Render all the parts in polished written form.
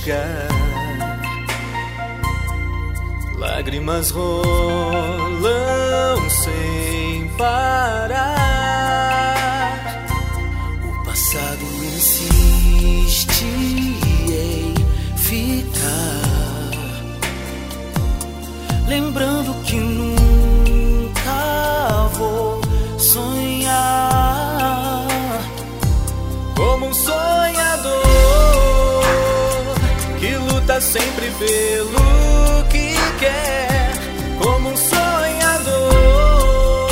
chegar. Lágrimas rolam sem parar. O passado insiste em ficar, lembrando que nunca vou sonhar como um sonhador que luta sempre pelo que quer, como um sonhador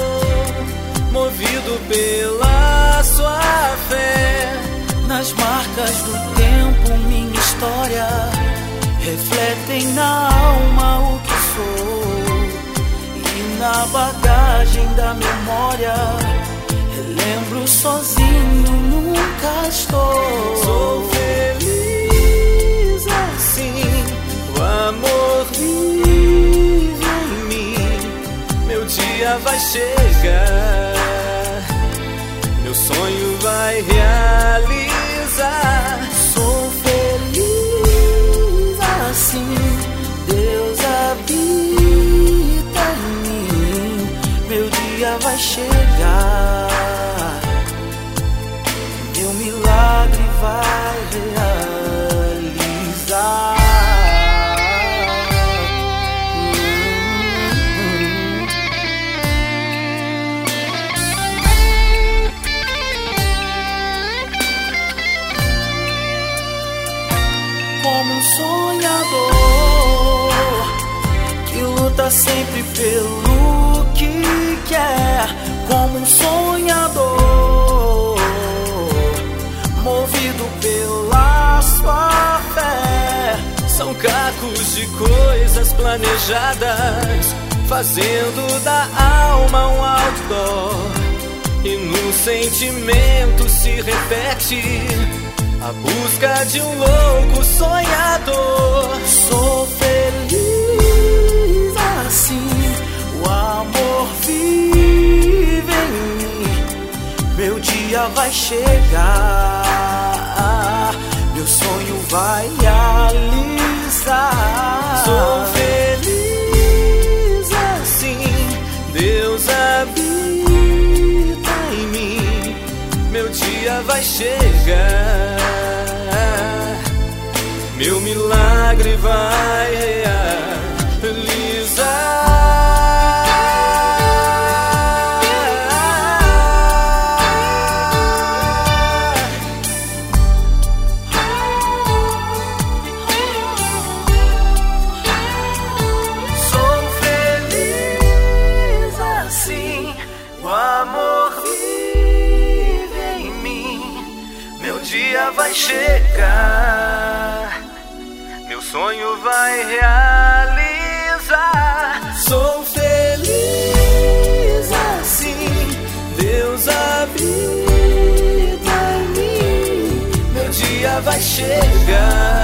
movido pela sua fé. Nas marcas do tempo, minha história refletem na alma o que sou, e na bagagem da memória relembro sozinho, nunca estou. Sou feliz assim, o amor vive em mim. Meu dia vai chegar, meu sonho vai realizar. Sou feliz assim, Deus habita em mim. Meu dia vai chegar, meu milagre vai realizar. Como um sonhador que luta sempre pelo que quer, como um sonhador movido pela sua fé. São cacos de coisas planejadas, fazendo da alma um outdoor, e no sentimento se repete a busca de um louco sonhador. Sou feliz assim, o amor vive em mim. Meu dia vai chegar, meu sonho vai realizar. Sou feliz assim, Deus habita em mim. Meu dia vai chegar, meu milagre vai realizar. Sou feliz assim, o amor vive em mim. Meu dia vai chegar, meu sonho vai realizar. Sou feliz assim, Deus habita em mim. Meu dia vai chegar,